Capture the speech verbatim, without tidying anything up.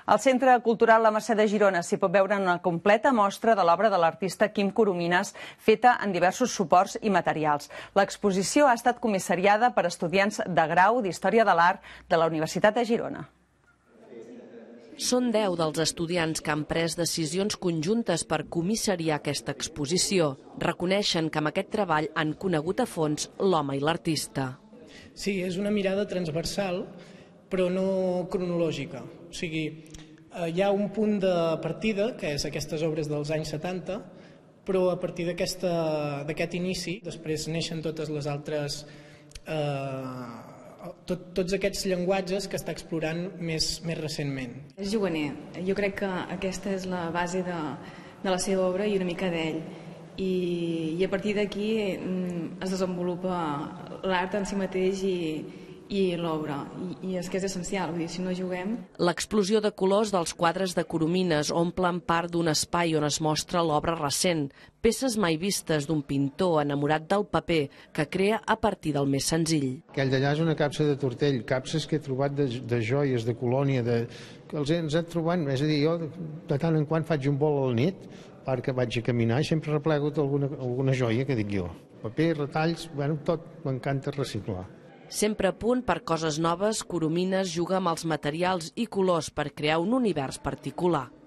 Al Centre Cultural La Mercè de Girona s'hi pot veure una completa mostra de l'obra de l'artista Quim Coromines, feta en diversos suports i materials. L'exposició ha estat comissariada per estudiants de grau d'Història de l'Art de la Universitat de Girona. Són deu dels estudiants que han pres decisions conjuntes per comissariar aquesta exposició. Reconeixen que amb aquest treball han conegut a fons l'home i l'artista. Sí, és una mirada transversal, però no cronològica. O sigui, hi ha un punt de partida, que és aquestes obres dels anys setanta, però a partir d'aquest inici, després neixen totes les altres... Eh, tot, tots aquests llenguatges que està explorant més, més recentment. És juganer. Jo crec que aquesta és la base de, de la seva obra i una mica d'ell. I, i a partir d'aquí es desenvolupa l'art en si mateix i, i l'obra, I, i és que és essencial, vull dir, si no juguem... L'explosió de colors dels quadres de Coromines omplen part d'un espai on es mostra l'obra recent, peces mai vistes d'un pintor enamorat del paper que crea a partir del més senzill. Aquell d'allà és una capsa de tortell, capses que he trobat de, de joies, de colònia, de, que els he, ens he trobat, és a dir, jo de tant en quant faig un vol al nit, perquè vaig a caminar i sempre replego alguna, alguna joia que dic jo. Paper, retalls, bueno, tot m'encanta reciclar. Sempre a punt per coses noves, Coromines juga amb els materials i colors per crear un univers particular.